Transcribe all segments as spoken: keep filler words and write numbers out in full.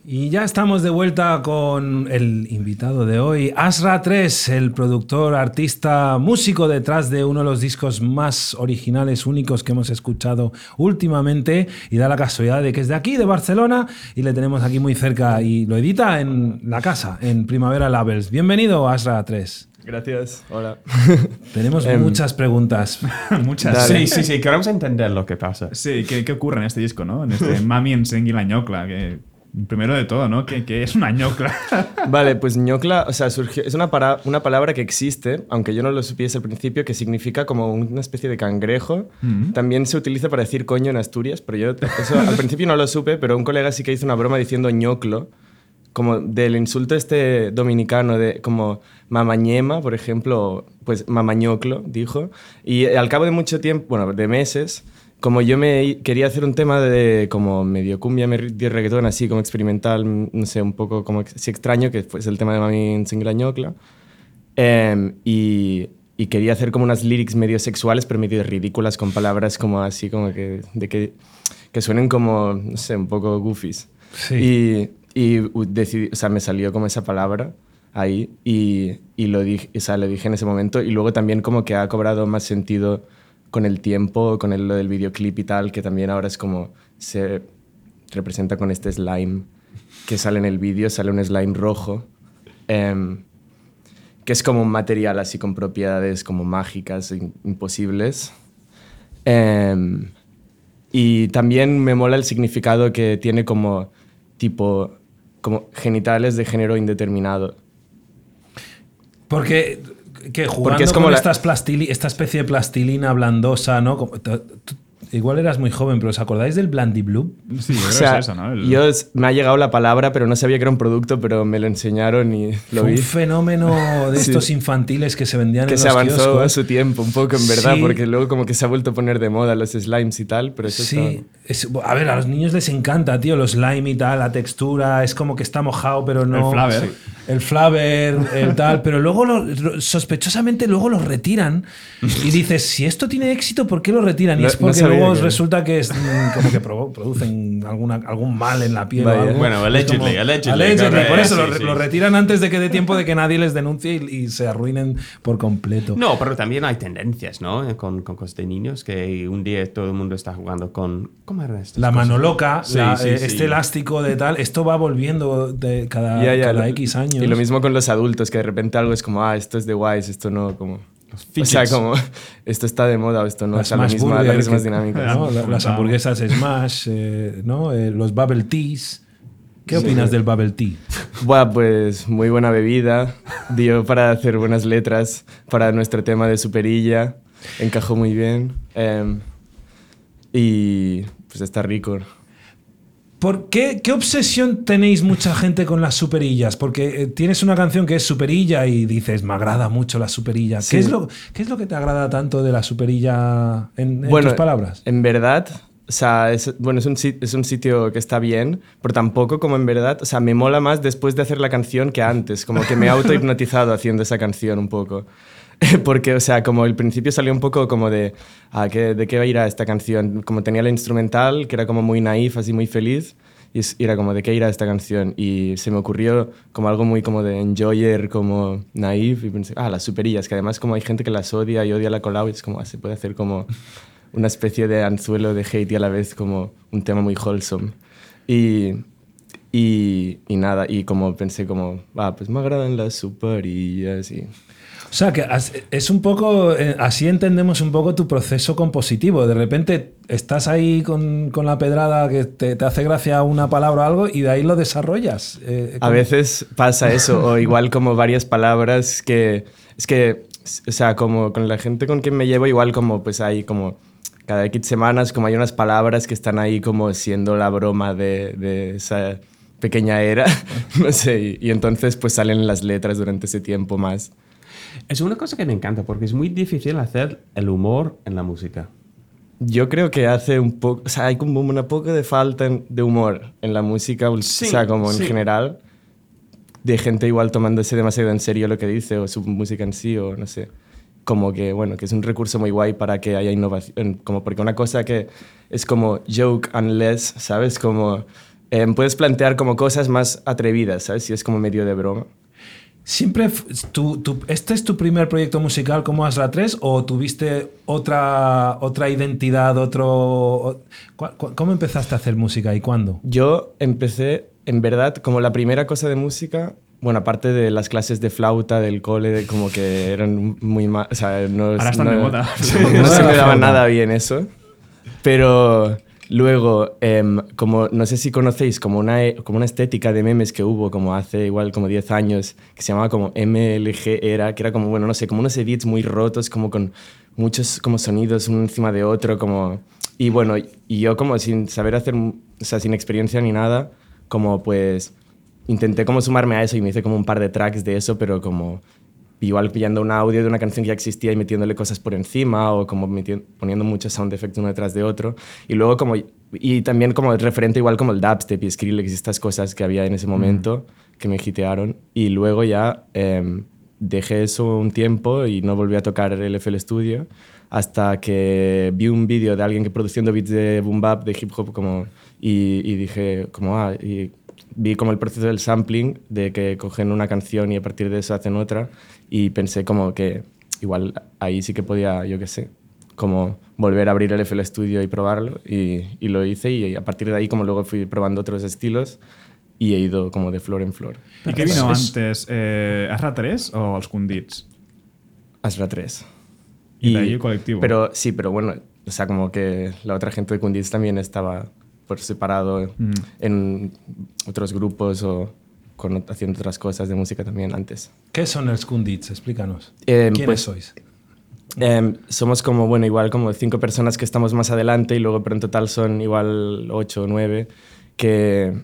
Y ya estamos de vuelta con el invitado de hoy, Asra tres, el productor, artista, músico detrás de uno de los discos más originales, únicos que hemos escuchado últimamente, y da la casualidad de que es de aquí, de Barcelona, y le tenemos aquí muy cerca y lo edita en la casa, en Primavera Labels. Bienvenido, Asra tres. Gracias, hola. Tenemos um, muchas preguntas. Muchas. Dale. Sí, sí, sí, queremos entender lo que pasa. Sí, ¿qué, qué ocurre en este disco, no? En este Mami Ensengui la ñocla, que primero de todo, ¿no? ¿Qué, qué es una ñocla? Vale, pues ñocla, o sea, surgió, es una, para, una palabra que existe, aunque yo no lo supiese al principio, que significa como una especie de cangrejo. Mm-hmm. También se utiliza para decir coño en Asturias, pero yo eso al principio no lo supe, pero un colega sí que hizo una broma diciendo ñoclo, como del insulto este dominicano de como mamañema, por ejemplo, pues mamañoclo, dijo. Y al cabo de mucho tiempo, bueno, de meses, como yo me quería hacer un tema de como medio cumbia, medio reggaetón, así como experimental, no sé, un poco como así extraño, que fue el tema de Mami Ensengui la ñocla. Eh, y, y quería hacer como unas lyrics medio sexuales, pero medio ridículas, con palabras como así, como que, de que, que suenen como, no sé, un poco goofies. Sí. Y... Y decidí, o sea, me salió como esa palabra ahí y, y lo dije, o sea, lo dije en ese momento. Y luego también como que ha cobrado más sentido con el tiempo, con el, lo del videoclip y tal, que también ahora es como se representa con este slime que sale en el vídeo, sale un slime rojo, eh, que es como un material así con propiedades como mágicas, in, imposibles. Eh, y también me mola el significado que tiene como tipo... como genitales de género indeterminado. Porque, que jugando Porque es como con la... estas plastili, esta especie de plastilina blandosa, ¿no? Como, t- t- igual eras muy joven, pero ¿os acordáis del Blandy Blue? Sí, yo creo o sea, que es eso, ¿no? El... Yo, me ha llegado la palabra, pero no sabía que era un producto, pero me lo enseñaron y lo Fue vi. un fenómeno de estos sí. infantiles que se vendían que en los los kioscos. Que se avanzó kioscos. a su tiempo, un poco, en verdad, sí. porque luego como que se ha vuelto a poner de moda los slimes y tal, pero eso sí. Es, a ver, a los niños les encanta, tío, los slime y tal, la textura, es como que está mojado, pero no... El flavor. Sí. El flavor, el tal, pero luego, lo, sospechosamente, luego lo retiran y dices, si esto tiene éxito, ¿por qué lo retiran? Y no, es porque no luego que... resulta que es como que producen alguna, algún mal en la piel. O algo. Bueno, allegedly, como, allegedly. allegedly por eso sí, lo, sí. lo retiran antes de que dé tiempo de que nadie les denuncie y, y se arruinen por completo. No, pero también hay tendencias, ¿no? Con, con cosas de niños, que un día todo el mundo está jugando con... ¿Cómo era esto? La mano loca, sí, la, sí, eh, sí. este elástico de tal, esto va volviendo de cada, yeah, yeah, cada lo, X años. Y lo mismo con los adultos, que de repente algo es como, ah, esto es de guays, esto no, como... O sea, como, esto está de moda o esto no. Las o sea, lo mismo, la misma que, dinámica. ¿no? Las hamburguesas Smash, eh, ¿no? Eh, los bubble teas. ¿Qué sí. opinas del bubble tea? Buah, pues muy buena bebida. Dio para hacer buenas letras para nuestro tema de Superilla. Encajó muy bien. Eh, y pues está rico. ¿Por qué, ¿Qué obsesión tenéis mucha gente con las superillas? Porque eh, tienes una canción que es superilla y dices, me agrada mucho la superilla. Sí. ¿Qué, es lo, ¿Qué es lo que te agrada tanto de la superilla en, en bueno, tus palabras? En verdad, o sea, es, bueno, es un, es un sitio que está bien, pero tampoco como en verdad, o sea, me mola más después de hacer la canción que antes, como que me he autohipnotizado haciendo esa canción un poco. Porque, o sea, como el principio salió un poco como de, ah, ¿qué, ¿de qué va a ir a esta canción? Como tenía la instrumental, que era como muy naif, así muy feliz, y era como, ¿de qué irá esta canción? Y se me ocurrió como algo muy como de enjoyer, como naif, y pensé, ah, las superillas, que además como hay gente que las odia y odia la collab, y es como, ah, se puede hacer como una especie de anzuelo de hate y a la vez como un tema muy wholesome. Y... Y, y nada, y como pensé como, ah, pues me agradan las superillas y... O sea, que es un poco, así entendemos un poco tu proceso compositivo. De repente estás ahí con, con la pedrada que te, te hace gracia una palabra o algo y de ahí lo desarrollas. Eh, a veces pasa eso, o igual como varias palabras que... Es que, o sea, como con la gente con quien me llevo, igual como pues hay como... Cada X semanas como hay unas palabras que están ahí como siendo la broma de, de esa pequeña era, no sé, y, y entonces pues salen las letras durante ese tiempo más. Es una cosa que me encanta porque es muy difícil hacer el humor en la música. Yo creo que hace un poco, o sea, hay como una poca de falta de humor en la música, sí, o sea, como en sí. general, de gente igual tomándose demasiado en serio lo que dice o su música en sí o no sé. Como que, bueno, que es un recurso muy guay para que haya innovación, como porque una cosa que es como joke unless, ¿sabes? Como eh, puedes plantear como cosas más atrevidas, ¿sabes? Si es como medio de broma. Siempre, tu, tu, ¿este es tu primer proyecto musical como Asra tres o tuviste otra, otra identidad, otro... ¿Cómo empezaste a hacer música y cuándo? Yo empecé, en verdad, como la primera cosa de música, bueno, aparte de las clases de flauta del cole, de como que eran muy mal, o sea, no, Ahora están no, de moda. no, no se me daba nada bien eso, pero... Luego, eh, como no sé si conocéis, como una, como una estética de memes que hubo como hace igual como diez años, que se llamaba como M L G era, que era como, bueno, no sé, como unos edits muy rotos, como con muchos como sonidos uno encima de otro, como... Y bueno, y yo como sin saber hacer, o sea, sin experiencia ni nada, como pues intenté como sumarme a eso y me hice como un par de tracks de eso, pero como... igual pillando un audio de una canción que ya existía y metiéndole cosas por encima o como poniendo muchos sound effects uno detrás de otro. Y luego como... Y también como referente igual como el dubstep y Skrillex y estas cosas que había en ese momento mm. que me hitearon. Y luego ya eh, dejé eso un tiempo y no volví a tocar el F L Studio hasta que vi un vídeo de alguien que produciendo beats de boom bap, de hip hop, como, y, y dije como... Ah, y vi como el proceso del sampling, de que cogen una canción y a partir de eso hacen otra. Y pensé como que igual ahí sí que podía, yo qué sé, como volver a abrir el F L Studio y probarlo. Y, y lo hice y a partir de ahí como luego fui probando otros estilos y he ido como de flor en flor. ¿Y qué vino antes? Eh, ¿Asra tres o els Condits? Asra tres. Y, y de ahí el colectivo. Pero sí, pero bueno, o sea, como que la otra gente de Condits también estaba por separado mm. en otros grupos o... Con, haciendo otras cosas de música también antes. ¿Qué son los Condits? Explícanos. Eh, ¿Quiénes pues, sois? Eh, somos como, bueno, igual como cinco personas que estamos más adelante y luego pero en total son igual ocho o nueve que,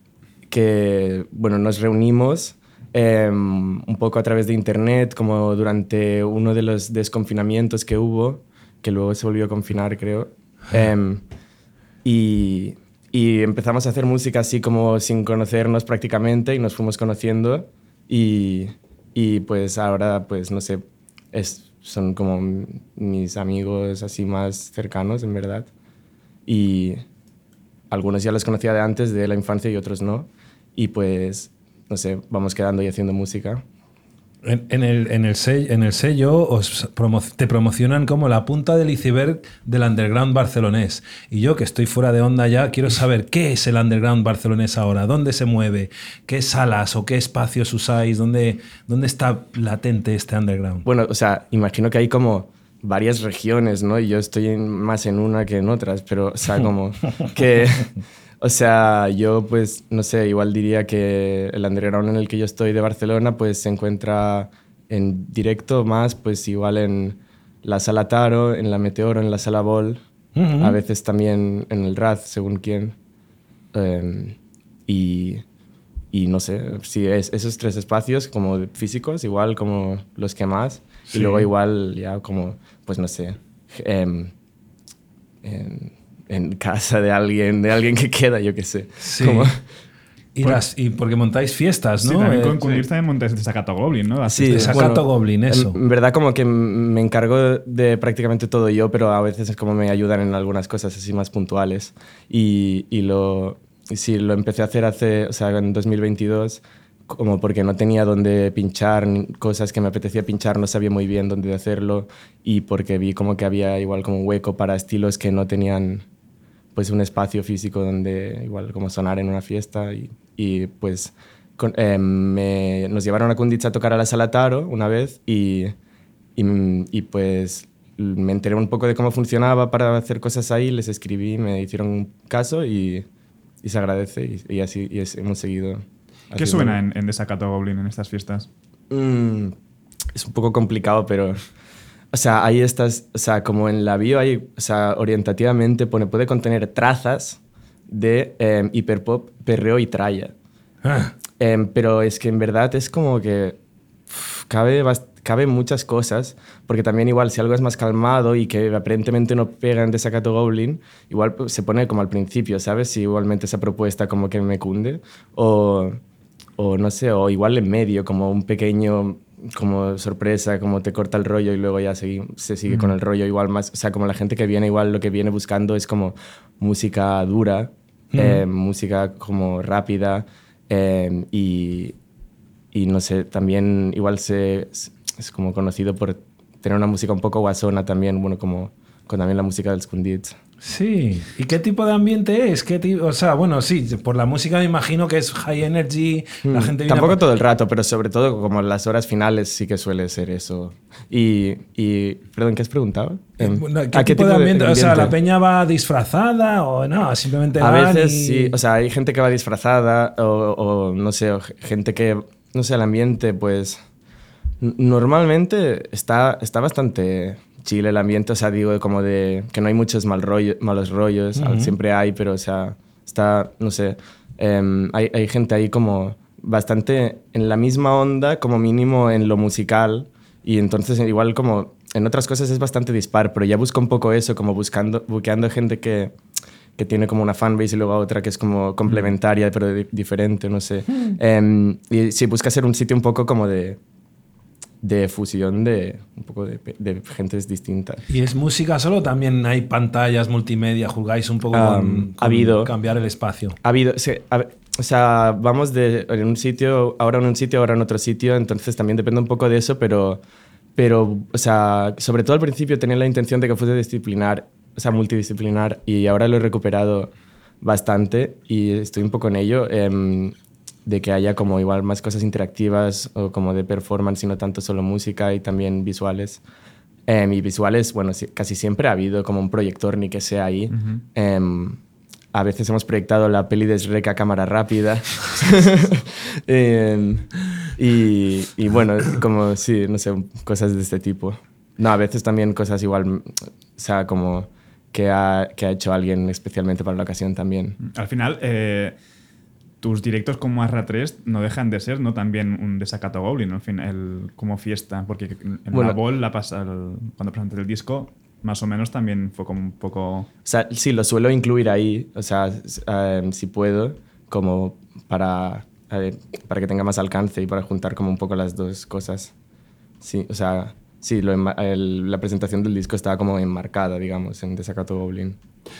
que, bueno, nos reunimos eh, un poco a través de internet, como durante uno de los desconfinamientos que hubo, que luego se volvió a confinar, creo. Eh, y... Y empezamos a hacer música así como sin conocernos prácticamente y nos fuimos conociendo y, y pues ahora pues no sé, es, son como mis amigos así más cercanos en verdad y algunos ya los conocía de antes de la infancia y otros no y pues no sé, vamos quedando y haciendo música. En, en, el, en, el sello, en el sello os promo, te promocionan como la punta del iceberg del underground barcelonés. Y yo, que estoy fuera de onda ya, quiero saber qué es el underground barcelonés ahora, dónde se mueve, qué salas o qué espacios usáis, dónde, dónde está latente este underground. Bueno, o sea, imagino que hay como varias regiones, ¿no? Y yo estoy en, más en una que en otras, pero, o sea, como que... O sea, yo pues, no sé, igual diría que el underground en el que yo estoy de Barcelona pues se encuentra en directo más pues igual en la Sala Taro, en la Meteoro, en la Sala Bol, uh-huh. a veces también en el Raz, según quién. Um, y, y no sé, sí, es, esos tres espacios como físicos, igual como los que más. Sí. Y luego igual ya como, pues no sé... Um, um, en casa de alguien, de alguien que queda, yo qué sé. Sí. Como... Y, las, y porque montáis fiestas, ¿no? Sí, también con eh, Condits sí. también montáis Desacato Goblin, ¿no? Sí, Desacato bueno, Goblin, eso. En verdad como que me encargo de prácticamente todo yo, pero a veces es como me ayudan en algunas cosas así más puntuales. Y, y lo, sí, lo empecé a hacer hace, o sea, en dos mil veintidós, como porque no tenía dónde pinchar, cosas que me apetecía pinchar, no sabía muy bien dónde hacerlo, y porque vi como que había igual como un hueco para estilos que no tenían... pues un espacio físico donde igual como sonar en una fiesta y, y pues con, eh, me, nos llevaron a Condits a tocar a la Sala Taro una vez y, y, y pues me enteré un poco de cómo funcionaba para hacer cosas ahí, les escribí, me hicieron caso y, y se agradece y, y así y es, hemos seguido. ¿Qué suena en, en Desacato Goblin en estas fiestas? Mm, es un poco complicado, pero... O sea, hay estas, o sea, como en la bio hay, o sea, orientativamente pone, puede contener trazas de eh, hiperpop, perreo y tralla. Ah. Eh, pero es que en verdad es como que uf, cabe, cabe muchas cosas, porque también igual si algo es más calmado y que aparentemente no pega en Desacato Goblin, igual pues, se pone como al principio, ¿sabes? Si igualmente esa propuesta como que me cunde, o, o no sé, o igual en medio, como un pequeño... como sorpresa, como te corta el rollo y luego ya se, se sigue mm. con el rollo igual más, o sea, como la gente que viene igual lo que viene buscando es como música dura mm. eh, música como rápida eh, y, y no sé, también igual se, es como conocido por tener una música un poco guasona también, bueno, como con también la música del Scundits. Sí, ¿y qué tipo de ambiente es? ¿Qué tipo? O sea, bueno, sí, por la música me imagino que es high energy, mm, la gente viene Tampoco a... todo el rato, pero sobre todo como las horas finales sí que suele ser eso. Y, y perdón, ¿qué has preguntado? ¿Qué, ¿qué, tipo, tipo de, ambiente? de ambiente? O sea, ¿la peña va disfrazada o no? Simplemente a van veces y... sí, o sea, hay gente que va disfrazada o, o no sé, o gente que, no sé, el ambiente pues normalmente está, está bastante... Chile el ambiente, o sea, digo, como de que no hay muchos mal rollo, malos rollos, uh-huh. siempre hay, pero, o sea, está, no sé, um, hay, hay gente ahí como bastante en la misma onda, como mínimo en lo musical, y entonces igual como en otras cosas es bastante dispar, pero ya busco un poco eso, como buscando, buscando gente que, que tiene como una fanbase y luego otra que es como complementaria, uh-huh. pero di- diferente, no sé. Uh-huh. Um, y sí, busca ser un sitio un poco como de... de fusión de un poco de, de gentes distintas. ¿Y es música solo? ¿También hay pantallas multimedia? ¿Jugáis un poco um, con, con ha habido, cambiar el espacio? Ha habido, sí, ha, o sea, vamos de en un sitio, ahora en un sitio, ahora en otro sitio, entonces también depende un poco de eso, pero, pero o sea, sobre todo al principio tenía la intención de que fuese disciplinar, o sea, multidisciplinar, y ahora lo he recuperado bastante y estoy un poco en ello. Eh, de que haya como igual más cosas interactivas o como de performance y no tanto solo música y también visuales. Eh, y visuales, bueno, sí, casi siempre ha habido como un proyector ni que sea ahí. Uh-huh. Eh, a veces hemos proyectado la peli de Shrek a cámara rápida. eh, y, y bueno, como sí, no sé, cosas de este tipo. No, a veces también cosas igual, o sea, como que ha, que ha hecho alguien especialmente para la ocasión también. Al final... Eh... tus directos como Asra tres no dejan de ser, ¿no? También un desacato Goblin, ¿no? En fin, el, como fiesta, porque en bueno, la Ball, la pasa, el, cuando presenté el disco, más o menos también fue como un poco... O sea, sí, lo suelo incluir ahí, o sea, um, si puedo, como para, uh, para que tenga más alcance y para juntar como un poco las dos cosas. Sí, o sea, sí, lo, el, la presentación del disco estaba como enmarcada, digamos, en Desacato Goblin.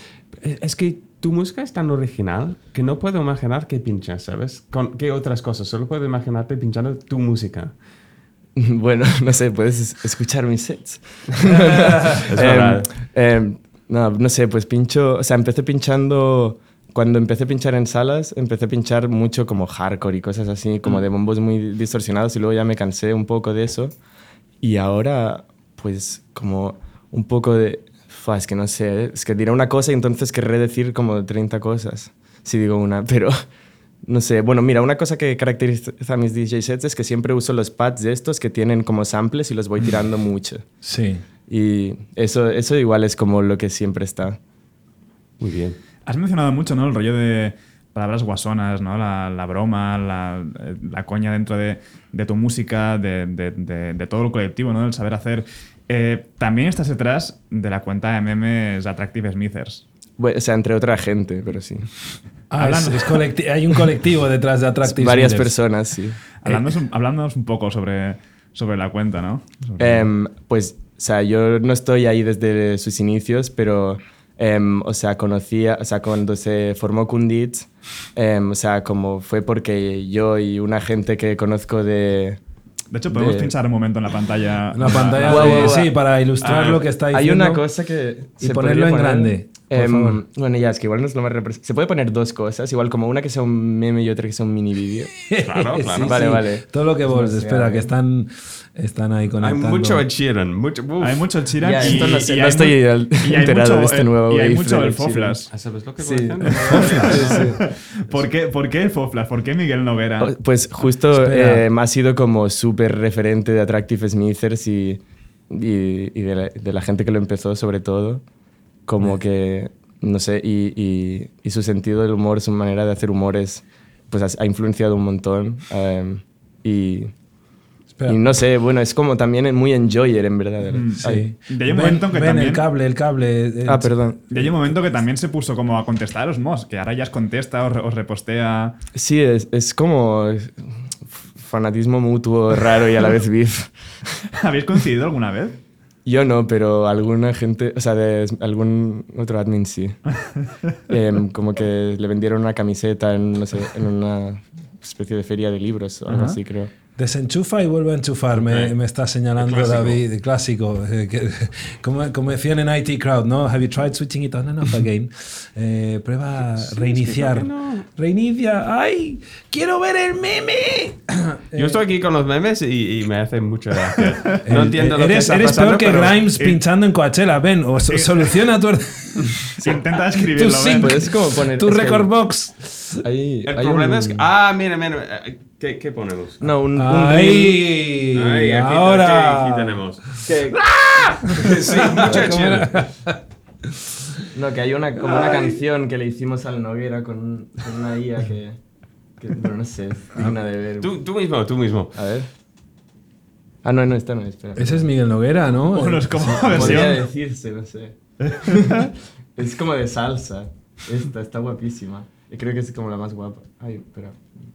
Es que tu música es tan original que no puedo imaginar que pinchas, ¿sabes? ¿Con qué otras cosas? Solo puedo imaginarte pinchando tu música. Bueno, no sé, puedes escuchar mis sets. Es verdad. eh, eh, no, no sé, pues pincho... O sea, empecé pinchando... Cuando empecé a pinchar en salas, empecé a pinchar mucho como hardcore y cosas así, como mm. de bombos muy distorsionados, y luego ya me cansé un poco de eso. Y ahora, pues, como un poco de... Fua, es que no sé, es que diré una cosa y entonces querré decir como treinta cosas si digo una, pero no sé. Bueno, mira, una cosa que caracteriza a mis D J sets es que siempre uso los pads de estos que tienen como samples y los voy tirando mucho. Sí. Y eso, eso igual es como lo que siempre está. Muy bien. Has mencionado mucho, ¿no? El rollo de palabras guasonas, ¿no? La, la broma, la, la coña dentro de, de tu música, de, de, de, de todo el colectivo, ¿no? El saber hacer... Eh, también estás detrás de la cuenta de memes Attractive Smithers. Bueno, o sea, entre otra gente, pero sí. Ah, es, es colecti- hay un colectivo detrás de Attractive Varias Smithers. personas, sí. Hablándonos, eh. hablándonos un poco sobre, sobre la cuenta, ¿no? Sobre... Um, pues, o sea, yo no estoy ahí desde sus inicios, pero... Um, o sea, conocía, o sea, cuando se formó Kundits, um, o sea, como fue porque yo y una gente que conozco de... De hecho, podemos de... pinchar un momento en la pantalla. En la pantalla, wow, de, wow, wow. sí, para ilustrar ah, lo que está diciendo. Hay una cosa que... Y se ponerlo en poner, grande, por um, favor. Bueno, ya, es que igual no es lo más representativo. Se puede poner dos cosas, igual como una que sea un meme y otra que sea un mini vídeo. Claro, claro. Sí, vale, sí. vale. Todo lo que vos, espera, que están, están ahí conectando. Hay mucho Ed Sheeran. Mucho, hay mucho Ed Sheeran. Ya, y, esto no, sé, y no estoy mu- enterado de este nuevo Y hay wave mucho de el Ed Sheeran. Foflas. ¿Sabes lo que Sí. voy diciendo? Sí. ¿Por qué, ¿Por qué el Foflas? ¿Por qué Miguel Noguera? Pues justo eh, me ha sido como súper referente de Attractive Smithers y, y, y de, la, de la gente que lo empezó sobre todo. Como sí. que, no sé, y, y, y su sentido del humor, su manera de hacer humores, pues ha, ha influenciado un montón. Um, y... Y no sé, bueno, es como también muy enjoyer, en verdad. Mm, sí. De ahí un momento en que ven también... el cable, el cable. El... Ah, perdón. De ahí un momento que también se puso como a contestaros, Mos, que ahora ya os contesta, os, os repostea... Sí, es, es como fanatismo mutuo raro y a la vez beef. ¿Habéis coincidido alguna vez? Yo no, pero alguna gente, o sea, de algún otro admin sí. eh, como que le vendieron una camiseta en, no sé, en una especie de feria de libros o algo Ajá. así, creo. Desenchufa y vuelve a enchufar, me, Ok. me está señalando El clásico. David, el clásico. eh, que- como, como decían en I T Crowd, ¿no? Have you tried switching it on and off again? Eh, prueba reiniciar. ¿por qué no? Reinicia. ¡Ay! ¡Quiero ver el meme! Yo estoy aquí con los memes y, y me hace mucha gracia. No entiendo lo que eres está eres pasando, peor que pero- Grimes eh, pinchando en Coachella. Ven, o so- soluciona tu, Si intenta escribirlo, tu, sync, ¿ven? Puedes como poner... tu es que record box. Hay, El hay problema un- es que... Ah, mira, mira. eh, ¿Qué, qué ponemos? No, un, un reel ¡Ay! Ay, aquí, ahora. aquí, aquí tenemos. que- Sí, mucho chill. No, que hay una, como una canción que le hicimos al Noguera con, un- con una I A que, que, bueno, no sé, es digna de ver. Tú, tú mismo, tú mismo. A ver. Ah, no, no, esta no, espera. Ese es Miguel Noguera, ¿no? Bueno, es como Podría versión. decirse, no sé. Es como de salsa. Esta está guapísima. Y creo que es como la más guapa. Ay, espera.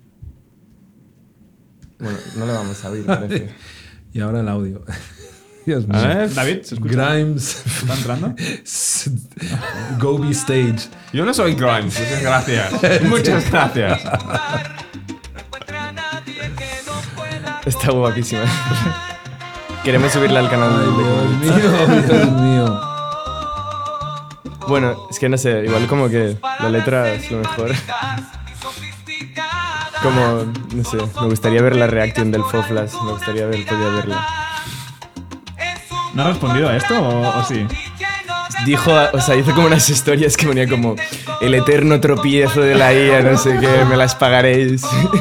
Bueno, no la vamos a oír, parece. Y ahora el audio. Dios mío. A ver. David, ¿se escucha? Grimes. ¿Está entrando? Gobi Stage. Yo no soy Grimes, muchas gracias. Muchas gracias. Está guapísima. Queremos subirla al canal de Dios mío, Dios mío. Bueno, es que no sé, igual como que la letra es lo mejor. Como, no sé, me gustaría ver la reacción del Foflas, me gustaría haber podido verla. ¿No ha respondido a esto o, o sí? Dijo, o sea, hizo como unas historias que ponía como el eterno tropiezo de la I A, no sé qué, me las pagaréis.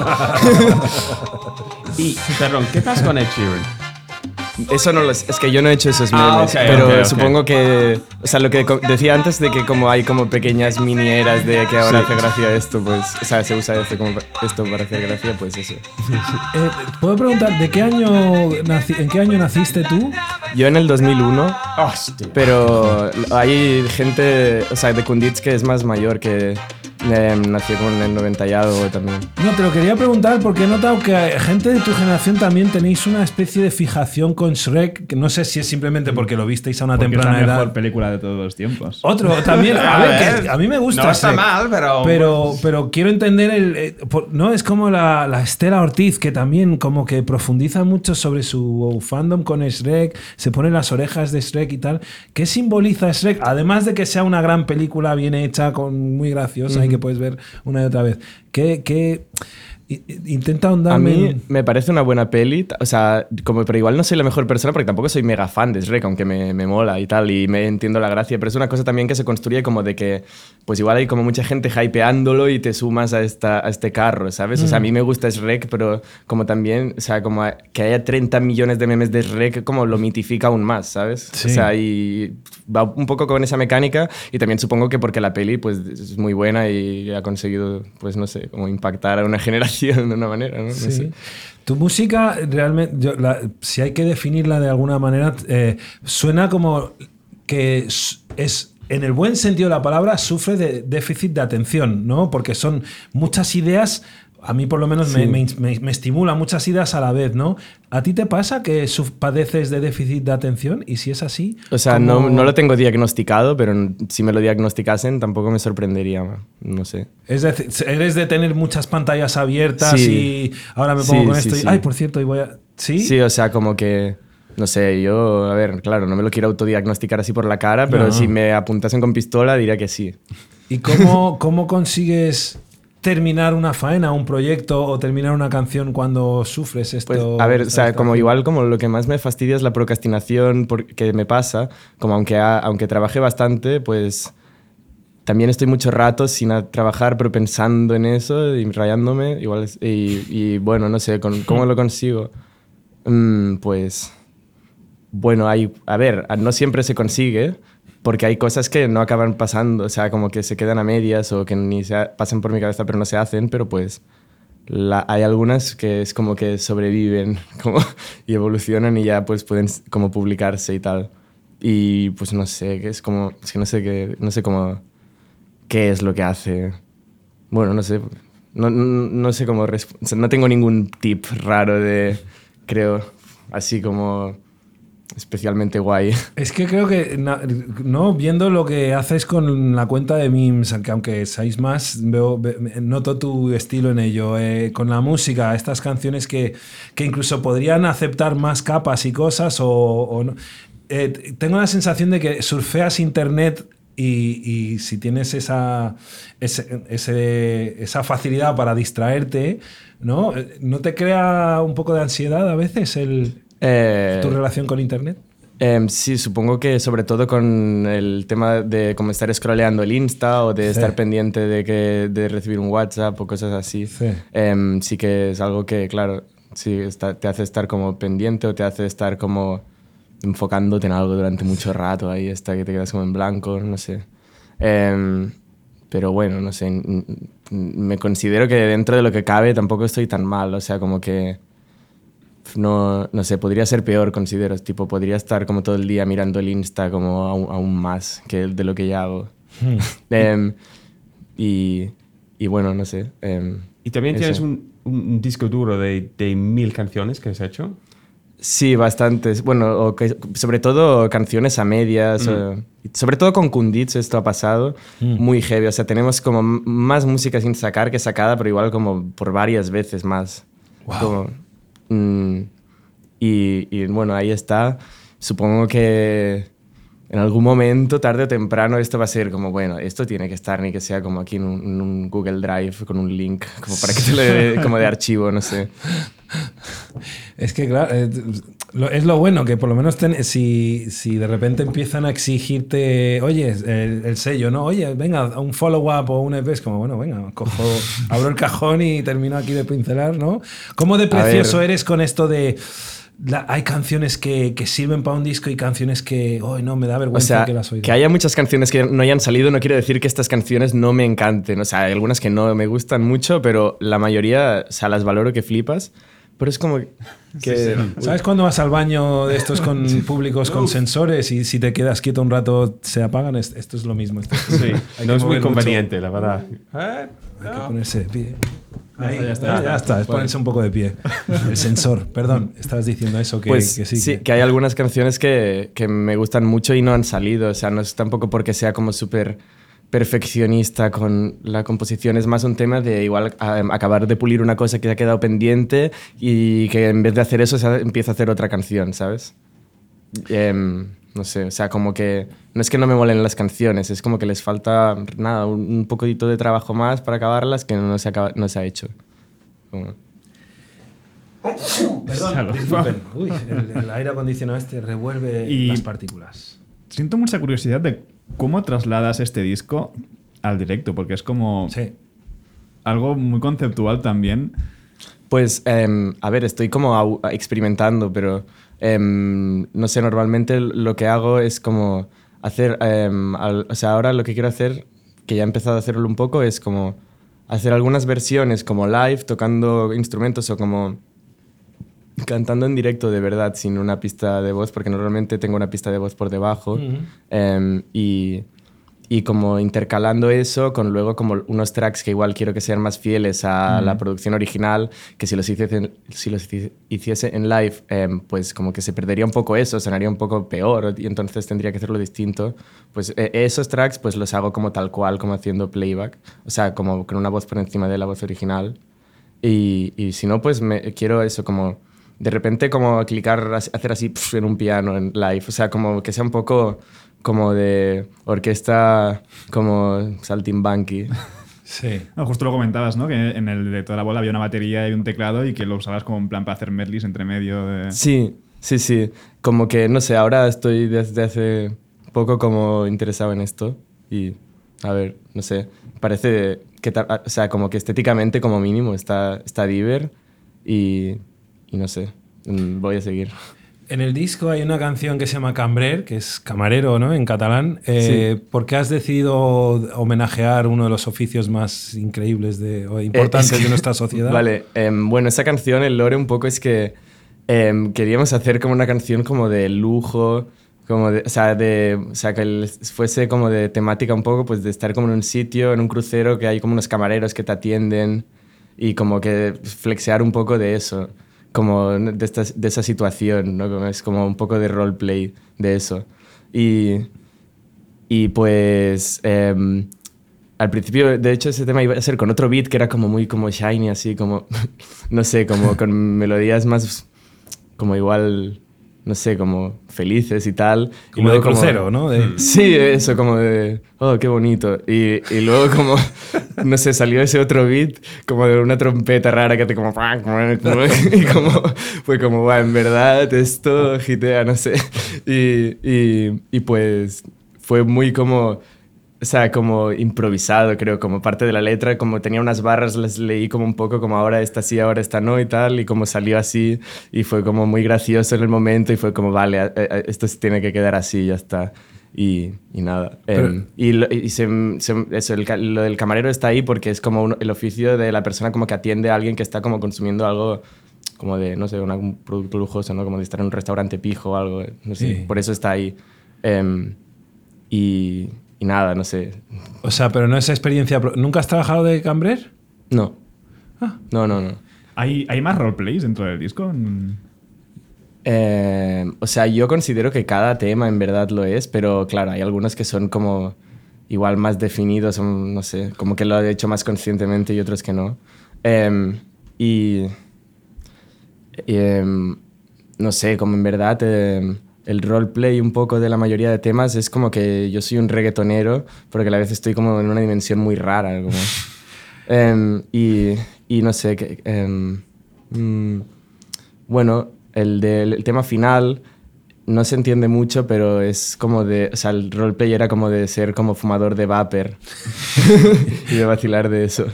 Y, perdón, ¿qué pasa con Ed Sheeran? Eso no lo sé, es que yo no he hecho esos memes, Ah, ok, pero ok, ok. supongo que, o sea, lo que co- decía antes de que como hay como pequeñas mini eras de que ahora hace gracia esto, pues, o sea, se usa esto como pa- esto para hacer gracia, pues eso. Eh, ¿Puedo preguntar, ¿de qué año naci- ¿en qué año naciste tú? Yo en el dos mil uno, Hostia. pero hay gente, o sea, de Kunditz que es más mayor, que eh, nació como en el noventa y algo también. No, te lo quería preguntar porque he notado que gente de tu generación también tenéis una especie de fijación con Shrek, que no sé si es simplemente porque lo visteis a una Porque es temprana la mejor edad. película de todos los tiempos. Otro también, a, A ver, ver, que a mí me gusta no está Shrek, mal, pero- pero pero quiero entender el eh, por- no es como la, la Estela Ortiz, que también como que profundiza mucho sobre su fandom con Shrek, se pone las orejas de Shrek y tal. ¿Qué simboliza Shrek? Además de que sea una gran película bien hecha, con muy graciosa y que puedes ver una y otra vez. ¿Qué, qué i- i- intenta A ahondarme mí en- me parece una buena peli, o sea, como, pero igual no soy la mejor persona porque tampoco soy mega fan de Shrek, aunque me, me mola y tal, y me entiendo la gracia, pero es una cosa también que se construye como de que, pues igual hay como mucha gente hypeándolo y te sumas a, esta, a este carro, ¿sabes? O sea, a mí me gusta Shrek, pero como también, o sea, como a- que haya treinta millones de memes de Shrek, como lo mitifica aún más, ¿sabes? Sí. O sea, y va un poco con esa mecánica y también supongo que porque la peli, pues, es muy buena y ha conseguido, pues, no sé, como impactar a una generación de una manera, ¿no? No Sí. sé. Tu música realmente, yo la- si hay que definirla de alguna manera, eh, suena como que s- es, en el buen sentido de la palabra, sufre de déficit de atención, ¿no? Porque son muchas ideas, a mí por lo menos me, me, me- me estimula muchas ideas a la vez, ¿no? ¿A ti te pasa que suf- padeces de déficit de atención? Y si es así... O sea, ¿cómo- no, no lo tengo diagnosticado, pero si me lo diagnosticasen tampoco me sorprendería, no sé. Es decir, eres de tener muchas pantallas abiertas Sí. y ahora me pongo Sí, con sí, esto y... sí. Ay, por cierto, y voy a... ¿Sí? Sí, o sea, como que, no sé, yo, a ver, claro, no me lo quiero autodiagnosticar así por la cara, pero No. si me apuntasen con pistola diría que sí. ¿Y cómo, cómo consigues terminar una faena, un proyecto o terminar una canción cuando sufres esto? Pues, a ver, o sea, esta como situación? igual como lo que más me fastidia es la procrastinación por- que me pasa, como aunque, ha- aunque trabajé bastante, pues también estoy mucho rato sin a- trabajar, pero pensando en eso y rayándome, igual, es- y, y bueno, no sé, con- ¿cómo lo consigo? Mm, pues, bueno, hay, a ver, no siempre se consigue, porque hay cosas que no acaban pasando, o sea, como que se quedan a medias o que ni se ha- pasan por mi cabeza pero no se hacen, pero pues la- hay algunas que es como que sobreviven como, y evolucionan y ya pues pueden s- como publicarse y tal. Y pues no sé, que es como, es que no sé qué, no sé cómo, qué es lo que hace. Bueno, no sé, no, no, no sé cómo, resp- o sea, no tengo ningún tip raro de, creo, así como... especialmente guay. Es que creo que, no, viendo lo que haces con la cuenta de memes, que aunque seáis más, veo, noto tu estilo en ello. Eh, con la música, estas canciones que, que incluso podrían aceptar más capas y cosas, o, o no. Eh, tengo la sensación de que surfeas internet y, y si tienes esa, ese, ese, esa facilidad para distraerte, ¿no? ¿No te crea un poco de ansiedad a veces el... Eh, ¿Tu relación con internet? Eh, sí, supongo que sobre todo con el tema de como estar scrolleando el Insta o de sí. estar pendiente de, que, de recibir un WhatsApp o cosas así. Sí, eh, sí que es algo que, claro, sí, está, te hace estar como pendiente o te hace estar como enfocándote en algo durante mucho rato ahí hasta que te quedas como en blanco, no sé. Eh, pero bueno, no sé, me considero que dentro de lo que cabe tampoco estoy tan mal, o sea, como que No, no sé, podría ser peor, considero. Tipo, podría estar como todo el día mirando el Insta como aún, aún más que de lo que ya hago. Hmm. um, y, y bueno, no sé. Um, ¿Y también eso. tienes un, un disco duro de, de mil canciones que has hecho? Sí, bastantes. Bueno, o que, sobre todo canciones a medias. Mm. O, sobre todo con Kundits esto ha pasado. Mm. Muy heavy. O sea, tenemos como más música sin sacar que sacada, pero igual como por varias veces más. Wow. Como, Mm, y, y bueno, ahí está. Supongo que en algún momento, tarde o temprano, esto va a ser como, bueno, esto tiene que estar, ni que sea como aquí en un, en un Google Drive con un link, como para que te lo dé como de archivo, no sé. Es que, claro, eh, lo, es lo bueno, que por lo menos ten, si, si de repente empiezan a exigirte, oye, el, el sello, ¿no? Oye, venga, un follow-up o un E P, es como, bueno, venga, cojo, abro el cajón y termino aquí de pincelar, ¿no? ¿Cómo de precioso eres con esto de... La, hay canciones que, que sirven para un disco y canciones que, oh, no, me da vergüenza, o sea, que las oiga? Que haya muchas canciones que no hayan salido no quiere decir que estas canciones no me encanten. O sea, hay algunas que no me gustan mucho, pero la mayoría, o sea, las valoro que flipas. Pero es como que... Sí, sí. ¿Sabes cuando vas al baño de estos con sí. públicos con Uf. sensores y si te quedas quieto un rato se apagan? Esto es lo mismo. Esto es sí, no es muy conveniente, mucho. La verdad. ¿Eh? Hay que ponerse de pie. Ahí, ya está, ya, ya está. Es ponerse un poco de pie. El sensor. Perdón, estabas diciendo eso que, pues, que sí. Sí, que... que hay algunas canciones que, que me gustan mucho y no han salido. O sea, no es tampoco porque sea como súper perfeccionista con la composición, es más un tema de igual a, acabar de pulir una cosa que ha quedado pendiente y que en vez de hacer eso se empieza a hacer otra canción, ¿sabes? Eh, no sé, o sea, como que no es que no me molen las canciones, es como que les falta nada, un, un poquito de trabajo más para acabarlas que no se, acaba, no se ha hecho. Como... Perdón, disculpen. Uy, el, el aire acondicionado este revuelve y las partículas. Siento mucha curiosidad de cómo trasladas este disco al directo, porque es como sí. algo muy conceptual también. Pues, eh, a ver, estoy como experimentando, pero eh, no sé, normalmente lo que hago es como hacer, eh, al, o sea, ahora lo que quiero hacer, que ya he empezado a hacerlo un poco, es como hacer algunas versiones como live, tocando instrumentos o como cantando en directo de verdad, sin una pista de voz, porque normalmente tengo una pista de voz por debajo. Uh-huh. eh, y, y como intercalando eso con luego como unos tracks que igual quiero que sean más fieles a uh-huh. la producción original, que si los hiciese, si los hiciese en live, eh, pues como que se perdería un poco eso, sonaría un poco peor y entonces tendría que hacerlo distinto. Pues eh, esos tracks pues los hago como tal cual, como haciendo playback, o sea, como con una voz por encima de la voz original. Y, y si no, pues me, quiero eso como... De repente como clicar, hacer así pff, en un piano en live, o sea, como que sea un poco como de orquesta como saltimbanqui. Sí. No, justo lo comentabas, ¿no? Que en el de toda la bola había una batería y un teclado y que lo usabas como en plan para hacer medleys entre medio de... Sí, sí, sí. Como que, no sé, ahora estoy desde hace poco como interesado en esto y, a ver, no sé, parece que, o sea, como que estéticamente como mínimo está, está diver y... Y no sé, voy a seguir. En el disco hay una canción que se llama Cambrer, que es camarero, ¿no? En catalán. Eh, sí. ¿Por qué has decidido homenajear uno de los oficios más increíbles de, o importantes eh, es que, de nuestra sociedad? Vale, eh, bueno, esa canción, el lore un poco es que eh, queríamos hacer como una canción como de lujo, como de, o, sea, de, o sea, que fuese como de temática un poco, pues de estar como en un sitio, en un crucero, que hay como unos camareros que te atienden y como que flexear un poco de eso. como de, esta, de esa situación, ¿no? Como es como un poco de roleplay de eso. Y, y pues eh, al principio, de hecho, ese tema iba a ser con otro beat que era como muy como shiny, así como, no sé, como con melodías más como igual... no sé, como felices y tal. Como y luego de crucero, como, ¿no? De... Sí, eso, como de, oh, qué bonito. Y, y luego como, no sé, salió ese otro beat, como de una trompeta rara que te como... Y como, fue como, bueno, en verdad esto hitea, no sé. Y, y, y pues fue muy como... O sea, como improvisado, creo, como parte de la letra, como tenía unas barras, las leí como un poco como ahora esta sí, ahora esta no y tal, y como salió así, y fue como muy gracioso en el momento, y fue como, vale, esto se tiene que quedar así, ya está. Y, y nada. Pero... Um, y lo, y se, se, eso, el, lo del camarero está ahí porque es como un, el oficio de la persona como que atiende a alguien que está como consumiendo algo como de, no sé, una, un producto lujoso, ¿no? Como de estar en un restaurante pijo o algo, no sé, sí. Por eso está ahí. Um, y... Y nada, no sé. O sea, pero no es experiencia... ¿Nunca has trabajado de cambrer? No. Ah. No, no, no. ¿Hay, ¿Hay más roleplays dentro del disco? Eh, o sea, yo considero que cada tema en verdad lo es, pero claro, hay algunos que son como igual más definidos, no sé, como que lo he hecho más conscientemente y otros que no. Eh, y... y eh, no sé, como en verdad... Eh, el roleplay un poco de la mayoría de temas es como que yo soy un reggaetonero, porque a la vez estoy como en una dimensión muy rara. Como. um, y, y no sé, que, um, um, bueno, el del el tema final no se entiende mucho, pero es como de, o sea, el roleplay era como de ser como fumador de vapor y de vacilar de eso.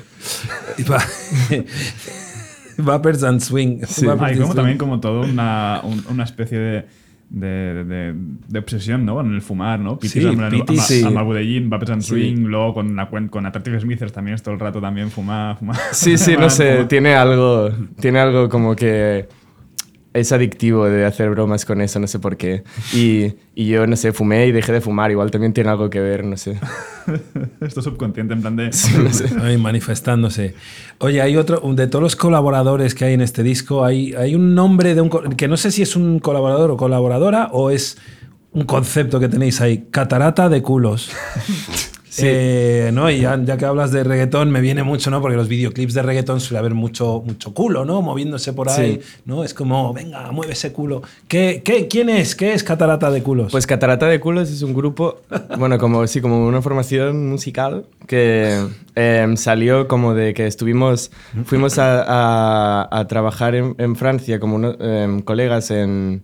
Vapors and swing. Sí. Ah, y como también como todo una, un, una especie de De, de, de obsesión, ¿no? En el fumar, ¿no? Pitis, sí, amb, Pitis, amb, sí. amb el Budellín, Vapors and Swing, sí. luego con, la, con Attractive Smithers también es todo el rato también fumar, fumar. Sí, sí, no sé, fumar. tiene algo, tiene algo como que es adictivo de hacer bromas con eso, no sé por qué. Y, y yo, no sé, fumé y dejé de fumar, igual también tiene algo que ver, no sé. Esto subconsciente, en plan de... Sí, no sé. Ay, manifestándose. Oye, hay otro, de todos los colaboradores que hay en este disco, hay, hay un nombre de un... que no sé si es un colaborador o colaboradora o es un concepto que tenéis ahí, Catarata de culos. Sí. Eh, ¿no? Y ya, ya que hablas de reggaetón, me viene mucho, ¿no? Porque los videoclips de reggaetón suele haber mucho, mucho culo, ¿no? Moviéndose por ahí, sí. ¿no? Es como, venga, mueve ese culo. ¿Qué, qué, ¿Quién es? ¿Qué es Catarata de Culos? Pues Catarata de Culos es un grupo, bueno, como, sí, como una formación musical que eh, salió como de que estuvimos, fuimos a, a, a trabajar en, en Francia como uno, eh, colegas en...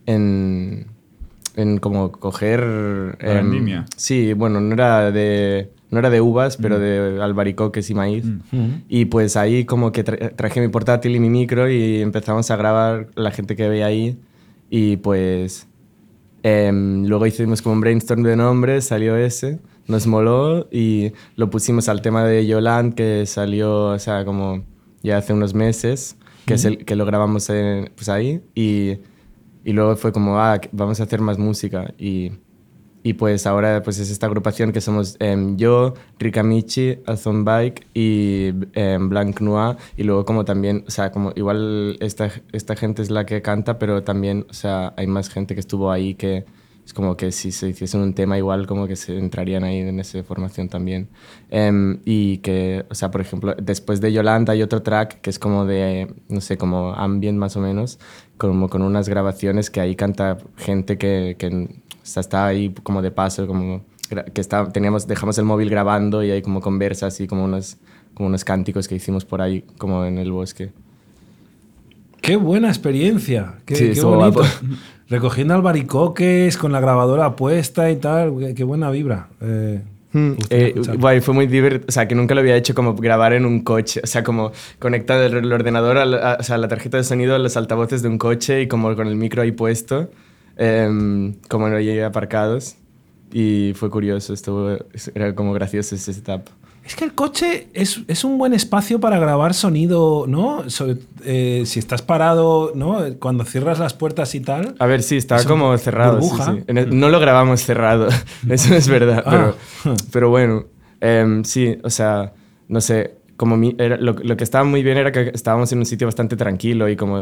en en como coger... La vendimia. Eh, sí, bueno, no era de, no era de uvas, mm. pero de albaricoques y maíz. Mm. Y pues ahí como que tra traje mi portátil y mi micro y empezamos a grabar la gente que veía ahí. Y pues eh, luego hicimos como un brainstorm de nombres, salió ese, nos moló y lo pusimos al tema de Yolande, que salió, o sea, como ya hace unos meses, que, mm. es el, que lo grabamos en, pues ahí. Y... Y luego fue como, ah, vamos a hacer más música. Y, y pues ahora pues es esta agrupación que somos um, yo, Rika Michi, Azon Bike y um, Blanc Noir. Y luego como también, o sea, como igual esta, esta gente es la que canta, pero también, o sea, hay más gente que estuvo ahí que es como que si se hiciesen un tema igual como que se entrarían ahí en esa formación también. Um, y que, o sea, por ejemplo, después de Yolanda hay otro track que es como de, no sé, como ambient más o menos, como con unas grabaciones que ahí canta gente que, que o sea, está ahí como de paso, como que está, teníamos, dejamos el móvil grabando y hay como conversas y como unos, como unos cánticos que hicimos por ahí como en el bosque. ¡Qué buena experiencia! ¡Qué, sí, qué bonito! Recogiendo albaricoques con la grabadora puesta y tal, qué, qué buena vibra. Eh, hmm. eh, guay, fue muy divertido, o sea, que nunca lo había hecho como grabar en un coche, o sea, como conectar el, el ordenador, a la, a, o sea, la tarjeta de sonido a los altavoces de un coche y como con el micro ahí puesto, eh, como ahí aparcados. Y fue curioso, estuvo, era como gracioso ese setup. Es que el coche es, es un buen espacio para grabar sonido, ¿no? Sobre, eh, si estás parado, ¿no? Cuando cierras las puertas y tal. A ver, sí, estaba como cerrado. Sí, sí. El, no lo grabamos cerrado, eso es verdad. Ah. Pero, pero bueno, eh, sí, o sea, no sé, como mi, era, lo, lo que estaba muy bien era que estábamos en un sitio bastante tranquilo y como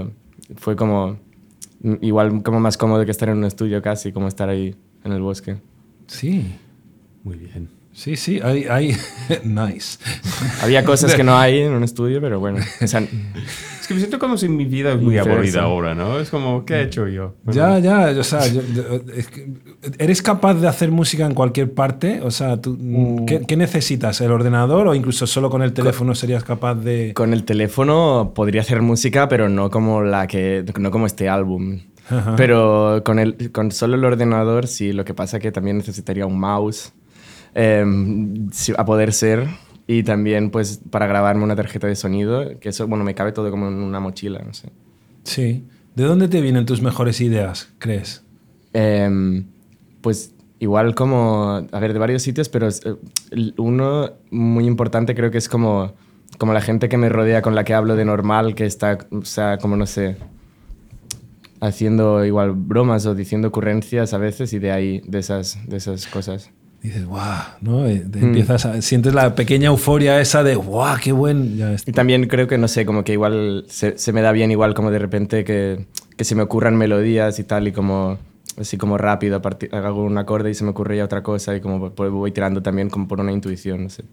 fue como igual como más cómodo que estar en un estudio casi, como estar ahí en el bosque. Sí. Muy bien. Sí, sí, hay... hay... nice. Había cosas que no hay en un estudio, pero bueno. O sea, Es que me siento como si mi vida es muy Inverso. aburrida ahora, ¿no? Es como, ¿qué he hecho yo? Ya, ya, o sea, yo- yo- es que- ¿eres capaz de hacer música en cualquier parte? O sea, tú, ¿qué, qué necesitas? ¿El ordenador o incluso solo con el teléfono serías capaz de...? con el teléfono podría hacer música, pero no como la que no como este álbum. Ajá. Pero con el con solo el ordenador sí, lo que pasa que también necesitaría un mouse eh, sí, a poder ser, y también pues para grabarme una tarjeta de sonido, que eso bueno, me cabe todo como en una mochila, no sé. Sí. ¿De dónde te vienen tus mejores ideas, crees? Eh, pues igual como, a ver, de varios sitios, pero eh, el- uno muy importante creo que es como, como la gente que me rodea, con la que hablo de normal, que está, o sea, como no sé, haciendo igual bromas o diciendo ocurrencias a veces, y de ahí, de esas, de esas cosas. Dices, guau, ¿no? Eh, te empiezas a- sientes la pequeña euforia esa de, guau, qué buen... Ya está. Y también creo que, no sé, como que igual se, se me da bien igual como de repente que, que se me ocurran melodías y tal, y como así como rápido, a partir, hago un acorde y se me ocurre ya otra cosa, y como voy, voy tirando también como por una intuición, no sé.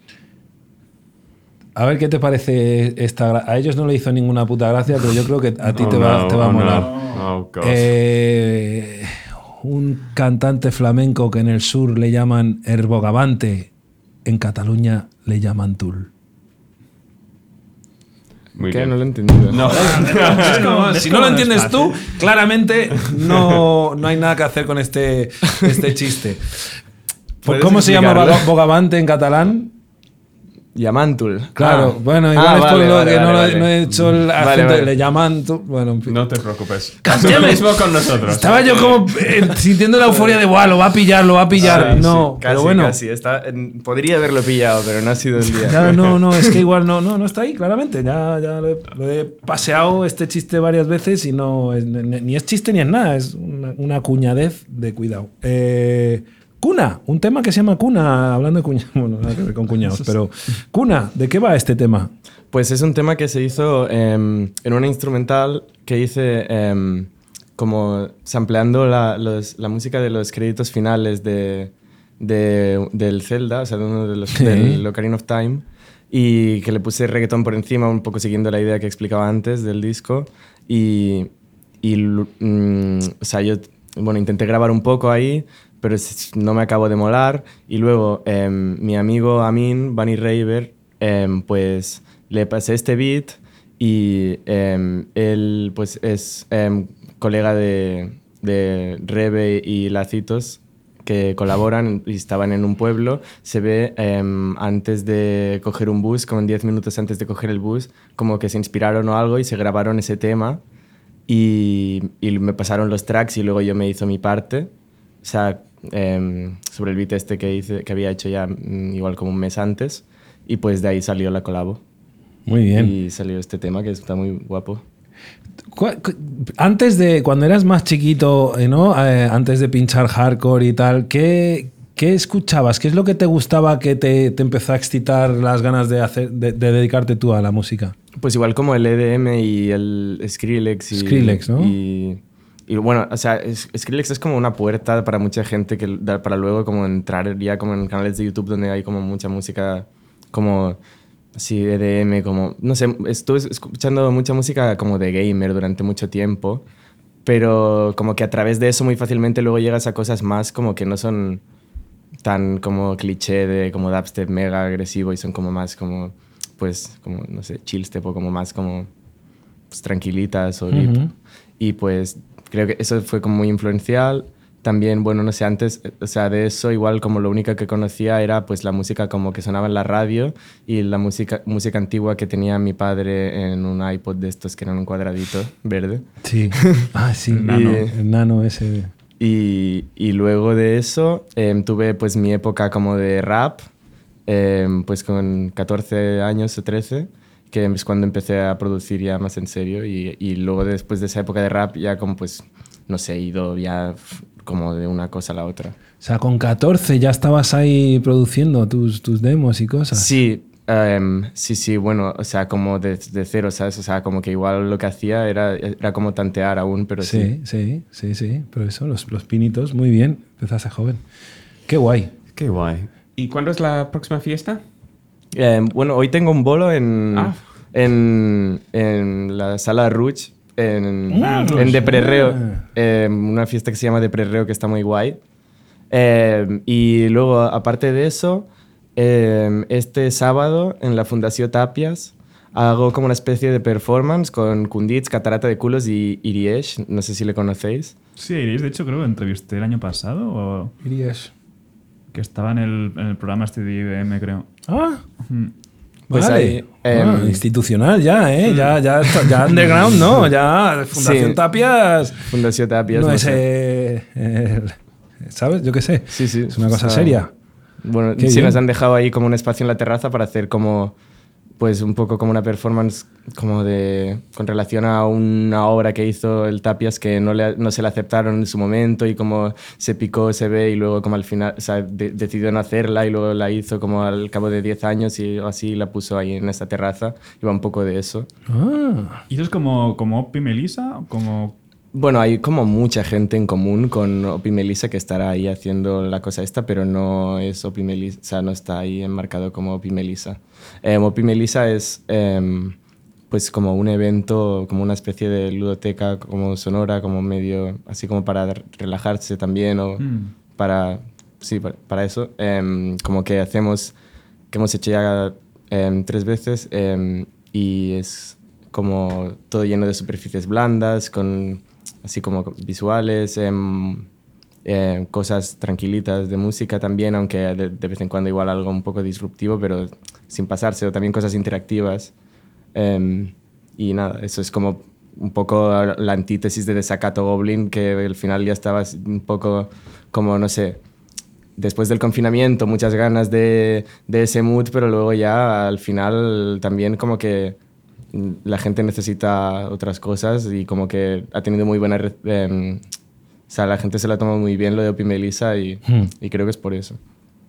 A ver qué te parece esta... gra- A ellos no le hizo ninguna puta gracia, pero yo creo que a ti Oh, te, va, no, te va a oh, molar. no. Oh, God. Eh, un cantante flamenco que en el sur le llaman Herbogavante, en Cataluña le llaman Tul. Muy ¿Qué? bien. No lo he entendido. No. Es como, ¿ves si cómo no lo no es entiendes fácil? tú, claramente no, no hay nada que hacer con este, este chiste. ¿Puedes ¿Cómo se llama explicarlo? Boga- Bogavante en catalán? Yamantul. Claro, Ah. bueno, igual Ah, es por vale, lo vale, que no, vale, lo- vale. no he hecho el Vale, acento, vale. le llaman... Tul- Bueno, en fin. No te preocupes. Cállate. Haz lo mismo con nosotros. Estaba yo como eh, sintiendo la euforia de, guau, lo va a pillar, lo va a pillar. Sí, no, sí, pero casi, bueno. casi. Está, en- podría haberlo pillado, pero no ha sido el día. Ya, no, no, es que igual no, no, no está ahí, claramente. Ya, ya lo, he, lo he paseado este chiste varias veces y no es, ni, ni es chiste ni es nada, es una, una cuñadez de cuidado. Eh, Cuna, un tema que se llama Cuna, hablando de cuñados, bueno, nada que ver con cuñados, pero Cuna, ¿de qué va este tema? Pues es un tema que se hizo em, en una instrumental que hice em, como sampleando la, los- la música de los créditos finales de, de- del Zelda, o sea, de uno de los Sí. del Ocarina of Time, y que le puse reggaetón por encima, un poco siguiendo la idea que explicaba antes del disco. Y, y lu- mm, o sea, yo bueno, intenté grabar un poco ahí, pero es- no me acabó de molar. Y luego em, mi amigo Amin, Bunny Raver, em, pues le pasé este beat, y em, él pues es em, colega de, de Rebe y Lacitos, que colaboran y estaban en un pueblo. Se ve em, antes de coger un bus, como en diez minutos antes de coger el bus, como que se inspiraron o algo y se grabaron ese tema, y, y me pasaron los tracks y luego yo me hizo mi parte. O sea, em, sobre el beat este que, hice, que había hecho ya mm, igual como un mes antes, y pues de ahí salió la colabo. Muy bien. Y salió este tema que está muy guapo. Cu- cu- Antes de, cuando eras más chiquito, eh, ¿no? Eh, antes de pinchar hardcore y tal, ¿qué, qué escuchabas? ¿Qué es lo que te gustaba que te, te empezó a excitar las ganas de, hacer, de, de dedicarte tú a la música? Pues igual como el E D M y el Skrillex. Y, Skrillex, ¿no? Y, y bueno, o sea, es- Skrillex es como una puerta para mucha gente que, da- para luego como entrar ya como en canales de YouTube donde hay como mucha música como así E D M, como, no sé, estuve escuchando mucha música como de gamer durante mucho tiempo, pero como que a través de eso muy fácilmente luego llegas a cosas más como que no son tan como cliché de como dubstep mega agresivo, y son como más como, pues, como, no sé, chillstep, o como más como pues, tranquilitas o deep. Ujú. Y pues creo que eso fue como muy influencial. También, bueno, no sé, antes, eh, o sea, de eso igual como lo único que conocía era pues la música como que sonaba en la radio, y la música, música antigua que tenía mi padre en un iPod de estos que eran un cuadradito verde. Sí. Ah, sí, El nano, nano. el nano ese. Y, y luego de eso em, tuve pues mi época como de rap, em, pues con catorce años o trece, que es cuando empecé a producir ya más en serio, y, y luego después de esa época de rap ya como pues, no sé, he ido ya f- como de una cosa a la otra. O sea, con catorce ya estabas ahí produciendo tus, tus demos y cosas. Sí, Um, sí, sí, bueno, o sea, como de, de cero, ¿sabes? O sea, como que igual lo que hacía era, era como tantear aún, pero sí. Sí, sí, sí, sí. Pero eso, los, los pinitos, muy bien. Empezaste joven. Qué guay. Qué guay. ¿Y cuándo es la próxima fiesta? Eh, bueno, hoy tengo un bolo en, Ah. en, en la sala Rouge, en, Ah, en De Prerreo. ah. Eh, una fiesta que se llama De Prerreo, que está muy guay. Eh, y luego, aparte de eso, eh, este sábado en la Fundación Tapias hago como una especie de performance con Kundits, Catarata de Culos y Iriesh. No sé si le conocéis. Sí, Iris, de hecho creo que entrevisté el año pasado o Irías. que estaba en el, en el programa este de I B M, creo. Ah, Mm. Pues vale. ahí, em, Ah, institucional ya, ¿eh? Ya, ya, ya underground, ¿no? Ya Fundación Sí. Tapias Fundación Tapias. no no es... sé. eh, eh, ¿sabes? Yo qué sé. Sí, sí. Es una cosa O sea, seria. Bueno, Qué sí, bien. nos han dejado ahí como un espacio en la terraza para hacer como, pues un poco como una performance como de, con relación a una obra que hizo el Tapias que no, le, no se le aceptaron en su momento y como se picó, se ve y luego como al final, o sea, de, decidió no hacerla y luego la hizo como al cabo de diez años y así la puso ahí en esta terraza. Iba un poco de eso. Ah, ¿Y eso es como, como Opi Melissa? Como... Bueno, hay como mucha gente en común con Opi Melissa que estará ahí haciendo la cosa esta, pero no es Opi Melissa, o sea, no está ahí enmarcado como Opi Melissa. Eh, Opi Melissa es eh, pues como un evento, como una especie de ludoteca como sonora, como medio, así como para relajarse también o Mm. para, sí, para, para eso. Eh, como que hacemos, que hemos hecho ya eh, tres veces eh, y es como todo lleno de superficies blandas, con así como visuales, eh, eh, cosas tranquilitas de música también, aunque de, de vez en cuando igual algo un poco disruptivo, pero sin pasarse, o también cosas interactivas. Eh, y nada, eso es como un poco la antítesis de Desacato Goblin, que al final ya estaba un poco como, no sé, después del confinamiento, muchas ganas de, de ese mood, pero luego ya al final también como que la gente necesita otras cosas y como que ha tenido muy buena... Eh, o sea, la gente se la toma muy bien lo de Opi Melissa y, Hmm. y creo que es por eso.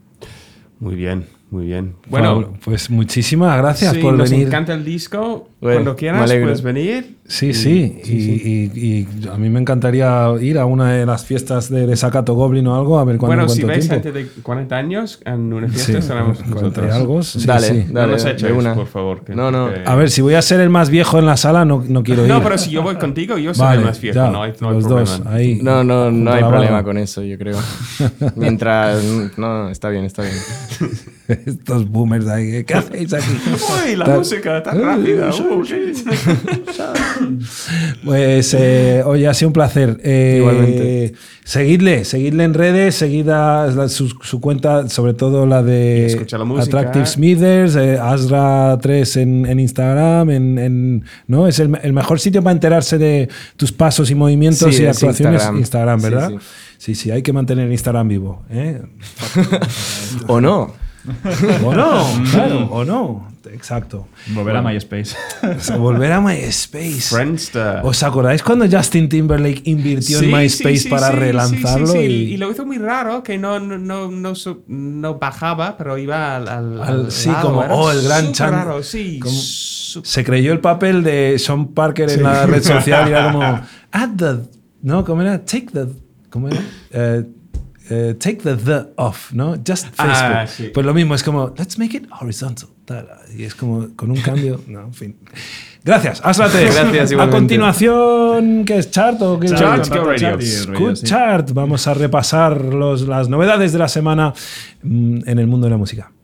Muy bien, muy bien. bueno, Bueno, pues muchísimas gracias sí, por nos venir. encanta el disco. Bueno, Cuando me quieras alegro. puedes venir. Sí, sí. Y, y- y a mí me encantaría ir a una de las fiestas de Desacato Goblin o algo, a ver cuándo Bueno, cuánto si veis tiempo. gente de cuarenta años en una fiesta, Sí, estaremos cuarenta y nosotros. algo. Sí, dale, sí. No dale, nos de echéis, una. por favor. que- No, no. que- A ver, si voy a ser el más viejo en la sala, no, no quiero ir. No, pero si yo voy contigo, yo soy Vale, el más viejo. ya, no hay, no hay los problema. dos. Ahí, No, no, junto no a hay la problema barra. con eso, yo creo. Mientras... No, está bien, está bien. Estos boomers de ahí, ¿qué hacéis aquí? Uy, la Tal- música tan rápida. Uh, sí. Pues, eh, oye, ha sido un placer. Eh, Igualmente. Seguidle, seguidle en redes, seguid a la- su, su cuenta, sobre todo la Y de escucha la música. Attractive Smithers, eh, Asra tres en, en Instagram, en, en- ¿no? Es el, el mejor sitio para enterarse de tus pasos y movimientos Sí, y es actuaciones. Instagram. Instagram, Sí, ¿verdad? sí. Sí, sí, hay que mantener Instagram vivo. ¿eh? ¿O no? O no, claro, o no. Exacto. Volver a MySpace. Volver a MySpace. Friendster. ¿Os acordáis cuando Justin Timberlake invirtió Sí, en sí, MySpace sí, para sí, relanzarlo? sí, sí, sí. Y, Y lo hizo muy raro, que no, no, no, no, su- no bajaba, pero iba al, al, Al- al sí, lado. como, Era oh, el gran súper chan- raro, sí. como- Su- se creyó el papel de Sean Parker en la red social y era como, add the, ¿no? ¿Cómo era? Take the, ¿cómo era? Eh, eh, take the the off, ¿no? Just Facebook. Ah, sí. Pues lo mismo, es como, let's make it horizontal. tal, Y es como, con un cambio, no, en fin. Gracias, Aslate. Gracias, A igualmente. continuación, ¿qué es Chart o qué es Chart, Chart? Go Radio. Good Chart. Vamos a repasar los, las novedades de la semana mm, en el mundo de la música.